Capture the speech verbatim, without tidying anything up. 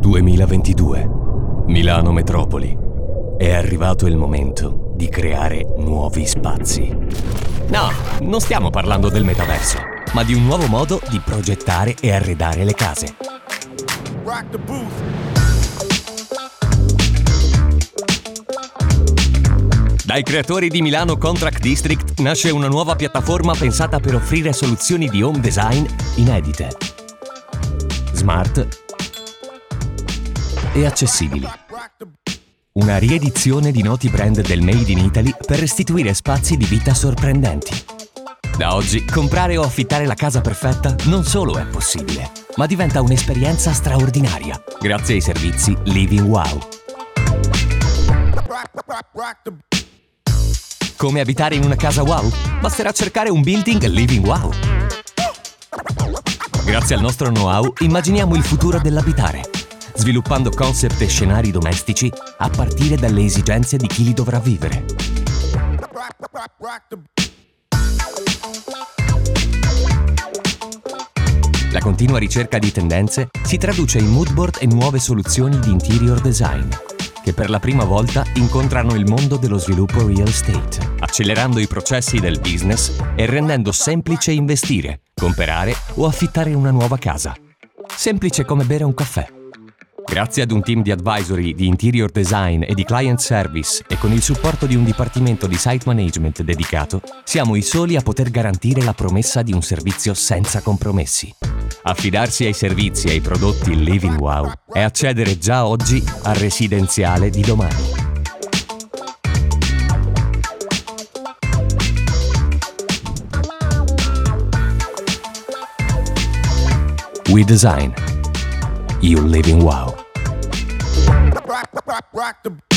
duemilaventidue, Milano Metropoli. È arrivato il momento di creare nuovi spazi. No, non stiamo parlando del metaverso, ma di un nuovo modo di progettare e arredare le case. Rock the booth. Dai creatori di Milano Contract District nasce una nuova piattaforma pensata per offrire soluzioni di home design inedite, smart e accessibili. Una riedizione di noti brand del Made in Italy per restituire spazi di vita sorprendenti. Da oggi, comprare o affittare la casa perfetta non solo è possibile, ma diventa un'esperienza straordinaria grazie ai servizi Living Wow. Come abitare in una casa wow? Basterà cercare un building Living Wow. Grazie al nostro know-how immaginiamo il futuro dell'abitare, sviluppando concept e scenari domestici a partire dalle esigenze di chi li dovrà vivere. La continua ricerca di tendenze si traduce in moodboard e nuove soluzioni di interior design, che per la prima volta incontrano il mondo dello sviluppo real estate, accelerando i processi del business e rendendo semplice investire, comprare o affittare una nuova casa. Semplice come bere un caffè. Grazie ad un team di advisory, di interior design e di client service e con il supporto di un dipartimento di site management dedicato, siamo i soli a poter garantire la promessa di un servizio senza compromessi. Affidarsi ai servizi e ai prodotti Living Wow è accedere già oggi al residenziale di domani. We Design. You Living Wow. Rock, rock, rock the